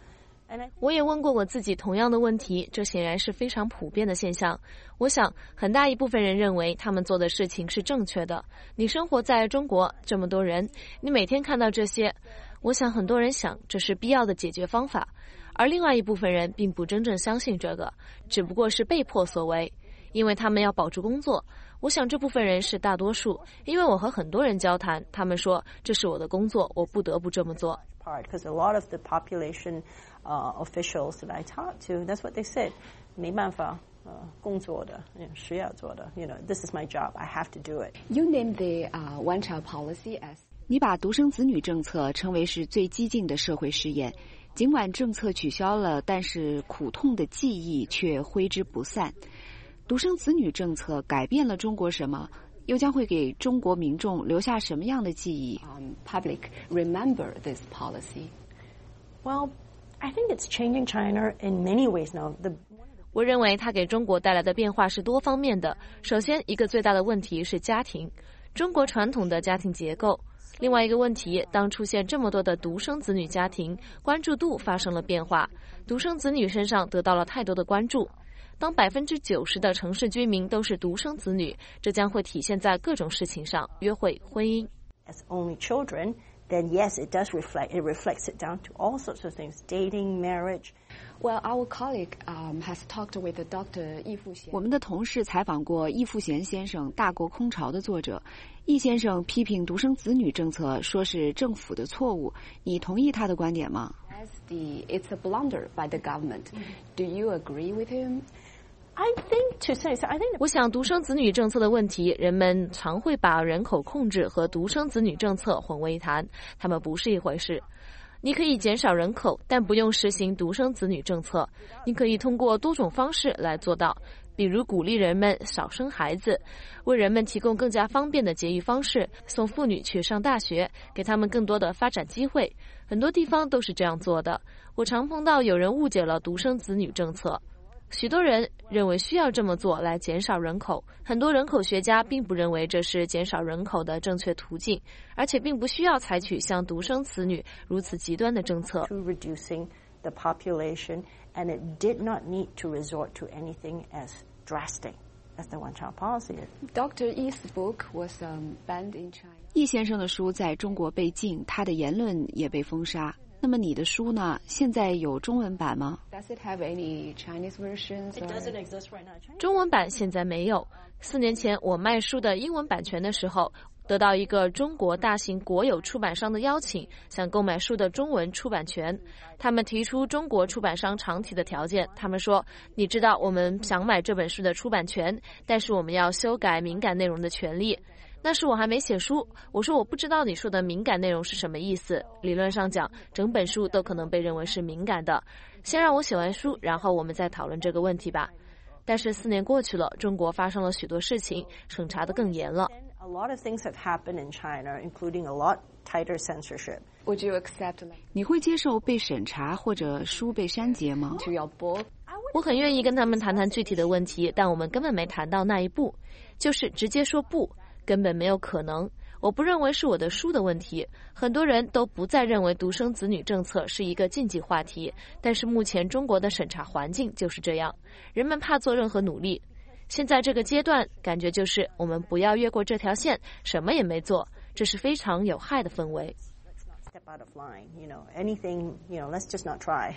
我也问过我自己同样的问题，这显然是非常普遍的现象。我想很大一部分人认为他们做的事情是正确的。你生活在中国，这么多人，你每天看到这些，我想很多人想这是必要的解决方法，而另外一部分人并不真正相信这个，只不过是被迫所为，因为他们要保住工作。我想这部分人是大多数，因为我和很多人交谈，他们说这是我的工作，我不得不这么做。 Because a lot of the population uh, officials that I talked to, that's what they said. 没办法，呃，工作的，需要做的。You know, this is my job. I have to do it. You named the uh, one-child policy as. 你把独生子女政策称为是最激进的社会实验。尽管政策取消了，但是苦痛的记忆却挥之不散。独生子女政策改变了中国什么？又将会给中国民众留下什么样的记忆？ Um, public remember this policy. Well, I think it's changing China in many ways now. The... 我认为它给中国带来的变化是多方面的。首先，一个最大的问题是家庭，中国传统的家庭结构。另外一个问题，当出现这么多的独生子女家庭，关注度发生了变化，独生子女身上得到了太多的关注。当百分之九十的城市居民都是独生子女，这将会体现在各种事情上，约会、婚姻。 As only children, then yes, it does reflect. It reflects it down to all sorts of things: dating, marriage. Well, our colleague um, has talked with Doctor 易富贤。 我们的同事采访过易富贤先生，《大国空巢》的作者。易先生批评独生子女政策，说是政府的错误。你同意他的观点吗？ As the, it's a blunder by the government. Do you agree with him? I think to say, I think. 我想独生子女政策的问题，人们常会把人口控制和独生子女政策混为一谈，它们不是一回事。你可以减少人口，但不用实行独生子女政策。你可以通过多种方式来做到，比如鼓励人们少生孩子，为人们提供更加方便的节育方式，送妇女去上大学，给他们更多的发展机会。很多地方都是这样做的。我常碰到有人误解了独生子女政策。许多人认为需要这么做来减少人口，很多人口学家并不认为这是减少人口的正确途径，而且并不需要采取像独生子女如此极端的政策。 To reducing the population, and it did not need to resort to anything as drastic as the one-child policy. Doctor Yi's book was um, banned in China. 易先生的书在中国被禁，他的言论也被封杀。那么你的书呢？现在有中文版吗？ Does it have any Chinese versions? It doesn't exist right now. 中文版现在没有。四年前我卖书的英文版权的时候，得到一个中国大型国有出版商的邀请，想购买书的中文出版权。他们提出中国出版商常提的条件，他们说：“你知道我们想买这本书的出版权，但是我们要修改敏感内容的权利。”那时我还没写书，我说我不知道你说的敏感内容是什么意思。理论上讲，整本书都可能被认为是敏感的。先让我写完书，然后我们再讨论这个问题吧。但是四年过去了，中国发生了许多事情，审查得更严了。 A lot of things have happened in China, including a lot tighter censorship. Would you accept? 你会接受被审查或者书被删节吗？ To your book? 我很愿意跟他们谈谈具体的问题，但我们根本没谈到那一步，就是直接说不。根本没有可能。我不认为是我的书的问题，很多人都不再认为独生子女政策是一个禁忌话题，但是目前中国的审查环境就是这样，人们怕做任何努力。现在这个阶段，感觉就是我们不要越过这条线，什么也没做，这是非常有害的氛围。 Step out of line, you know, anything, you know, let's just not try.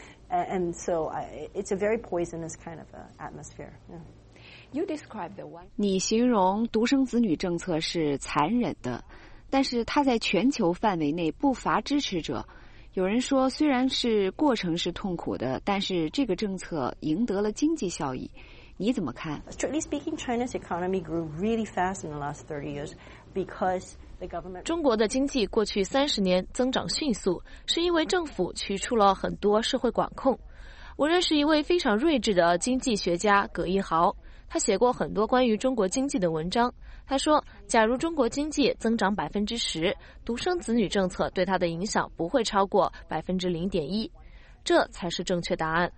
And so I, it's a very poisonous kind of a atmosphere. You describe the one. 你形容独生子女政策是残忍的，但是它在全球范围内不乏支持者。有人说，虽然是过程是痛苦的，但是这个政策赢得了经济效益。你怎么看？ Strictly speaking, China's economy grew really fast in the last thirty years because the government. 中国的经济过去三十年增长迅速，是因为政府取出了很多社会管控。我认识一位非常睿智的经济学家葛一豪。他写过很多关于中国经济的文章。他说，假如中国经济增长百分之十，独生子女政策对他的影响不会超过百分之零点一，这才是正确答案。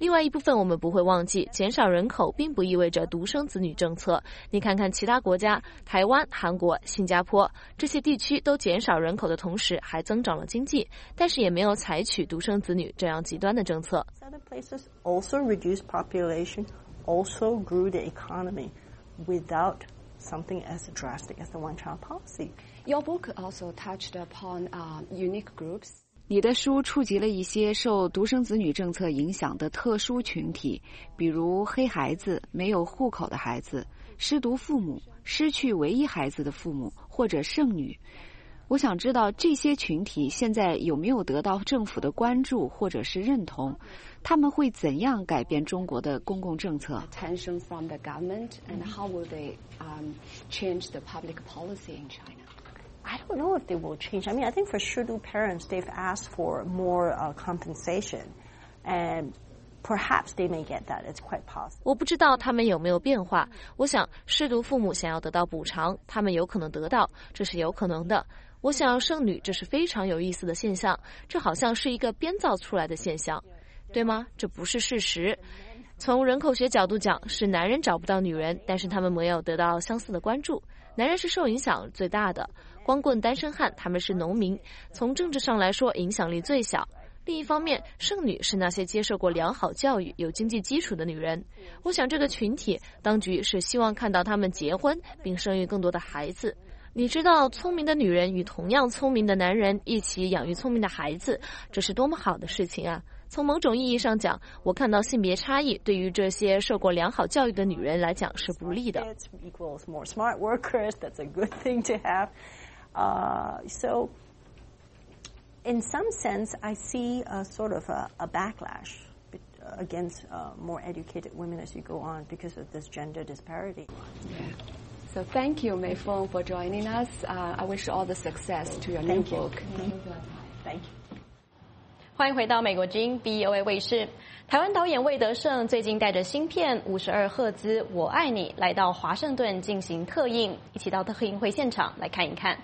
另外一部分我们不会忘记，减少人口并不意味着独生子女政策。你看看其他国家，台湾、韩国、新加坡这些地区都减少人口的同时还增长了经济，但是也没有采取独生子女这样极端的政策。 Other places also reduced population, also grew the economy without something as drastic as the one-child policy. Your book also touched upon uh, unique groups. 你的书触及了一些受独生子女政策影响的特殊群体，比如黑孩子、没有户口的孩子、失独父母、失去唯一孩子的父母或者剩女。我想知道这些群体现在有没有得到政府的关注或者是认同？他们会怎样改变中国的公共政策 Attention from the government and how will they um, change the public policy in China? I don't know if they will change. I mean, I think for Shidu parents, they've asked for more uh, compensation, and perhaps they may get that. It's quite possible. 我不知道他们有没有变化。我想，失独父母想要得到补偿，他们有可能得到，这是有可能的。我想剩女，这是非常有意思的现象，这好像是一个编造出来的现象，对吗？这不是事实。从人口学角度讲，是男人找不到女人，但是他们没有得到相似的关注。男人是受影响最大的，光棍单身汉他们是农民，从政治上来说影响力最小。另一方面，剩女是那些接受过良好教育、有经济基础的女人。我想这个群体，当局是希望看到他们结婚并生育更多的孩子。你知道，聪明的女人与同样聪明的男人一起养育聪明的孩子，这是多么好的事情啊！从某种意义上讲，我看到性别差异对于这些受过良好教育的女人来讲是不利的。 Equals more smart workers. That's a good thing to have. Uh, so, in some sense, I see a sort of a, a backlash against uh, more educated women as you go on because of this gender disparity. Yeah. So thank you, Mei Feng, for joining us. Uh, I wish you all the success to your new book. Thank you. 欢迎回到美国之音 B O A 卫视。台湾导演魏德圣最近带着新片五十二赫兹我爱你来到华盛顿进行特映，一起到特映会现场来看一看。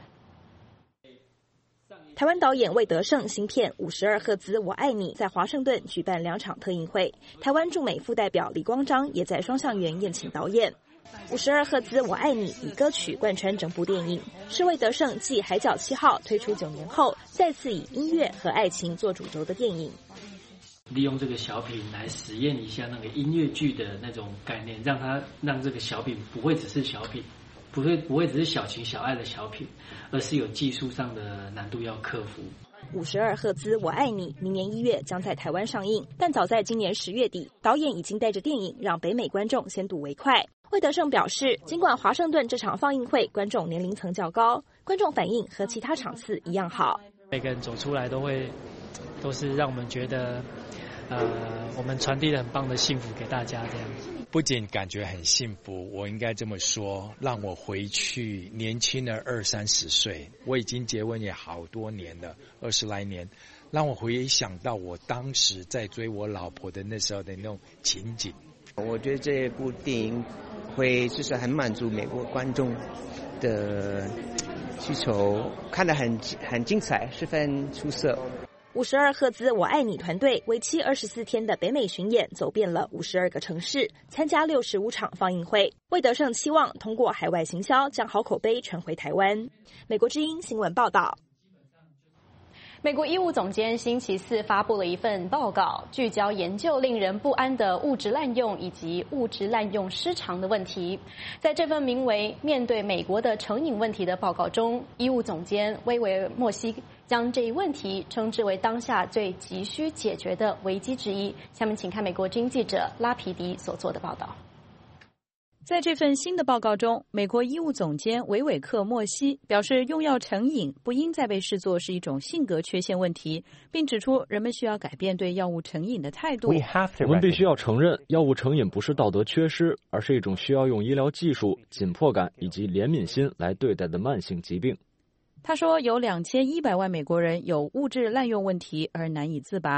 台湾导演魏德圣新片五十二赫兹我爱你在华盛顿举办两场特映会，台湾驻美副代表李光章也在双向园宴请导演。五十二赫兹我爱你以歌曲贯穿整部电影，是魏德圣继海角七号推出九年后再次以音乐和爱情做主轴的电影。 利用这个小品来实验一下那个音乐剧的那种概念，让它让这个小品不会只是小品，不会不会只是小情小爱的小品，而是有技术上的难度要克服。 五十二赫兹我爱你明年一月将在台湾上映，但早在今年十月底，导演已经带着电影让北美观众先睹为快。魏德圣表示，尽管华盛顿这场放映会观众年龄层较高，观众反应和其他场次一样好。 每个人走出来都会，都是让我们觉得，呃，我们传递了很棒的幸福给大家这样子。 不仅感觉很幸福，我应该这么说，让我回去年轻了二三十岁。我已经结婚也好多年了，二十来年，让我回想到我当时在追我老婆的那时候的那种情景。 我觉得这部电影会就是很满足美国观众的需求，看得很很精彩，十分出色。 五十二赫兹我爱你团队为期二十四天的北美巡演，走遍了五十二个城市，参加六十五场放映会。魏德圣期望通过海外行销将好口碑传回台湾。美国之音新闻报道。 美国医务总监星期四发布了一份报告，聚焦研究令人不安的物质滥用以及物质滥用失常的问题。在这份名为《面对美国的成瘾问题》的报告中，医务总监威维尔莫西将这一问题称之为当下最急需解决的危机之一。下面请看美国军记者拉皮迪所做的报道。 在这份新的报告中，美国医务总监维韦克·莫西表示，用药成瘾不应再被视作是一种性格缺陷问题，并指出人们需要改变对药物成瘾的态度。 我们必须要承认，药物成瘾不是道德缺失，而是一种需要用医疗技术、紧迫感以及怜悯心来对待的慢性疾病。 他说，有两千一百万美国人有物质滥用问题而难以自拔。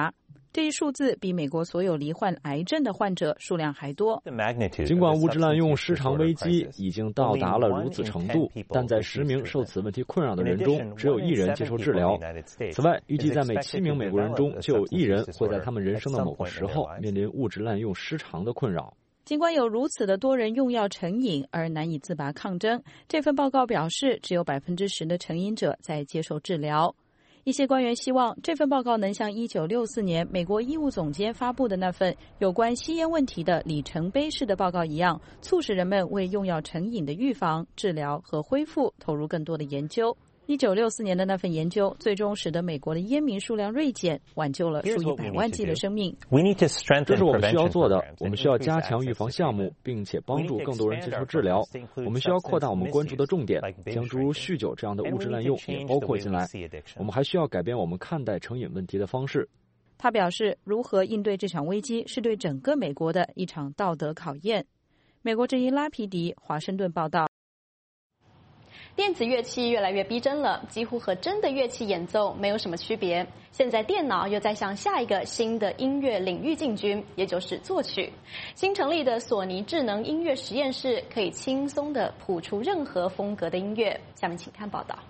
这一数字比美国所有罹患癌症的患者数量还多。 尽管物质滥用失常危机已经到达了如此程度，但在十名受此问题困扰的人中，只有一人接受治疗。此外，预计在每七名美国人中就有一人会在他们人生的某个时候面临物质滥用失常的困扰。 尽管有如此的多人用药成瘾而难以自拔抗争，这份报告表示，只有百分之十的成瘾者在接受治疗。一些官员希望这份报告能像一九六四年美国医务总监发布的那份有关吸烟问题的里程碑式的报告一样，促使人们为用药成瘾的预防、治疗和恢复投入更多的研究。一九六四年的那份研究最终使得美国的烟民数量锐减，挽救了数以百万计的生命。 这是我们需要做的，我们需要加强预防项目，并且帮助更多人接受治疗。我们需要扩大我们关注的重点，将诸如酗酒这样的物质滥用也包括进来。我们还需要改变我们看待成瘾问题的方式。 他表示，如何应对这场危机是对整个美国的一场道德考验。美国之音拉皮迪，华盛顿报道。 电子乐器越来越逼真了，几乎和真的乐器演奏没有什么区别。现在电脑又在向下一个新的音乐领域进军，也就是作曲。新成立的索尼智能音乐实验室可以轻松地谱出任何风格的音乐。下面请看报道。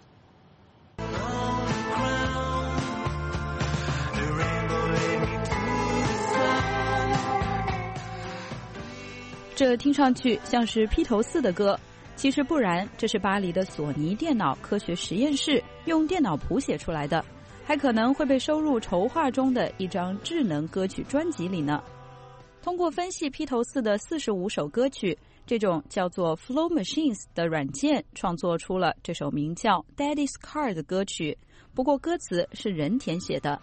这听上去像是披头四的歌。其实不然，这是巴黎的索尼电脑科学实验室用电脑谱写出来的，还可能会被收入筹划中的一张智能歌曲专辑里呢。通过分析披头四的四十五首歌曲，这种叫做 Flow Machines 的软件创作出了这首名叫 Daddy's Car 的歌曲，不过歌词是人填写的。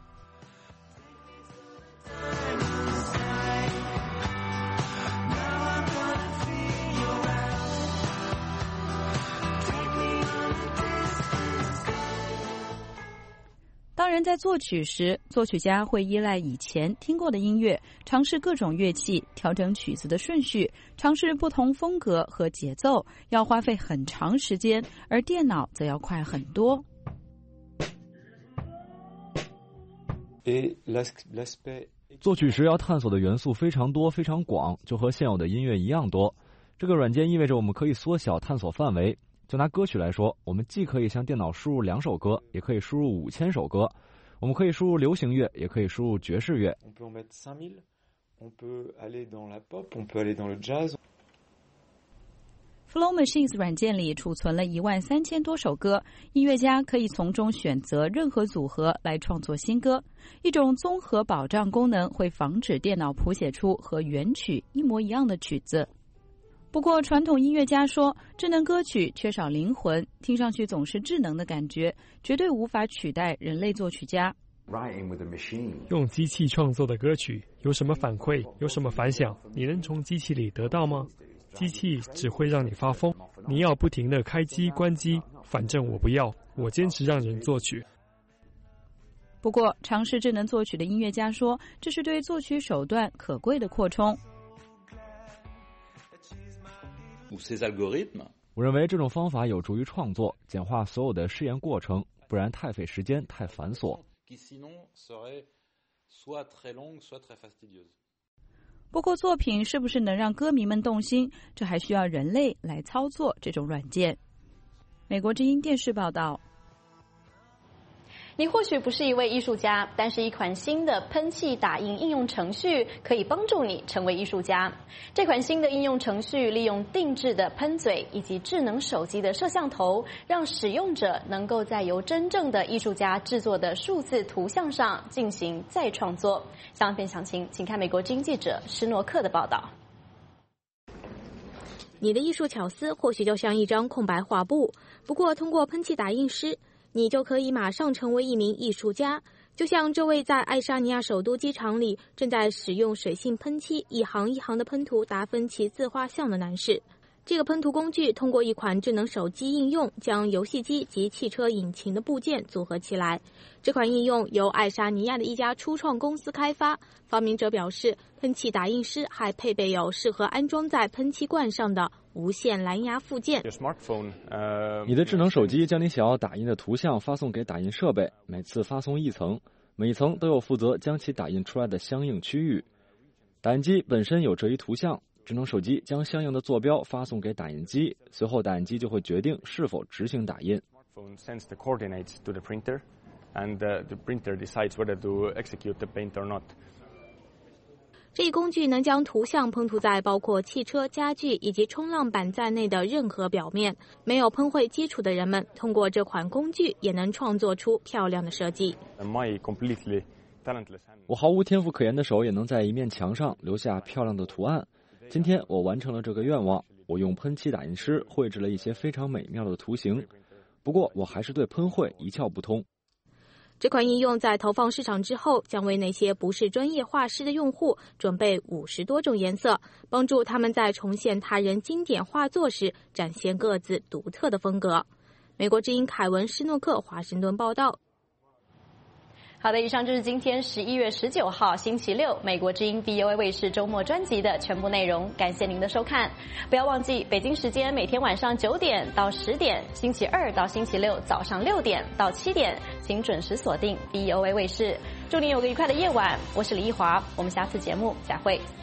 当然，在作曲时，作曲家会依赖以前听过的音乐，尝试各种乐器，调整曲子的顺序，尝试不同风格和节奏，要花费很长时间，而电脑则要快很多。 作曲时要探索的元素非常多、非常广，就和现有的音乐一样多。这个软件意味着我们可以缩小探索范围。就拿歌曲来说，我们既可以向电脑输入两首歌，也可以输入五千首歌。我们可以输入流行乐，也可以输入爵士乐。 Flow Machines 软件里储存了一万三千多首歌，音乐家可以从中选择任何组合来创作新歌。一种综合保障功能会防止电脑谱写出和原曲一模一样的曲子。不过，传统音乐家说，智能歌曲缺少灵魂，听上去总是智能的感觉，绝对无法取代人类作曲家。 用机器创作的歌曲有什么反馈，有什么反响，你能从机器里得到吗？机器只会让你发疯，你要不停地开机关机，反正我不要，我坚持让人作曲。 不过，尝试智能作曲的音乐家说，这是对作曲手段可贵的扩充。 我认为这种方法有助于创作，简化所有的试验过程，不然太费时间，太繁琐。 不过，作品是不是能让歌迷们动心，这还需要人类来操作这种软件。美国之音电视报道。 你或许不是一位艺术家，但是一款新的喷气打印应用程序可以帮助你成为艺术家。这款新的应用程序利用定制的喷嘴以及智能手机的摄像头，让使用者能够在由真正的艺术家制作的数字图像上进行再创作。相关详情，请看美国之音记者施诺克的报道。 你的艺术巧思或许就像一张空白画布，不过通过喷气打印师，你就可以马上成为一名艺术家，就像这位在爱沙尼亚首都机场里正在使用水性喷漆一行一行的喷涂达芬奇自画像的男士。这个喷涂工具通过一款智能手机应用，将游戏机及汽车引擎的部件组合起来。这款应用由爱沙尼亚的一家初创公司开发。发明者表示，喷气打印师还配备有适合安装在喷漆罐上的无线蓝牙附件。 你的智能手机将你想要打印的图像发送给打印设备，每次发送一层。 每层都有负责将其打印出来的相应区域。打印机本身有这一图像，智能手机将相应的坐标发送给打印机，随后打印机就会决定是否执行打印。 sends the coordinates to the printer, and the printer decides whether to execute the paint or not. 这一工具能将图像喷涂在包括汽车、家具以及冲浪板在内的任何表面。没有喷绘基础的人们，通过这款工具也能创作出漂亮的设计。 我毫无天赋可言的手也能在一面墙上留下漂亮的图案。今天我完成了这个愿望，我用喷漆打印师绘制了一些非常美妙的图形。不过我还是对喷绘一窍不通。 这款应用在投放市场之后，将为那些不是专业画师的用户准备五十多种颜色，帮助他们在重现他人经典画作时展现各自独特的风格。美国之音凯文·施诺克华盛顿报道。 好的，以上就是今天十一月十九号星期六美国之音 V O A 卫视周末专辑的全部内容，感谢您的收看。不要忘记北京时间每天晚上九点到十点，星期二到星期六早上六点到七点，请准时锁定 V O A 卫视。祝您有个愉快的夜晚，我是李一华，我们下次节目再会。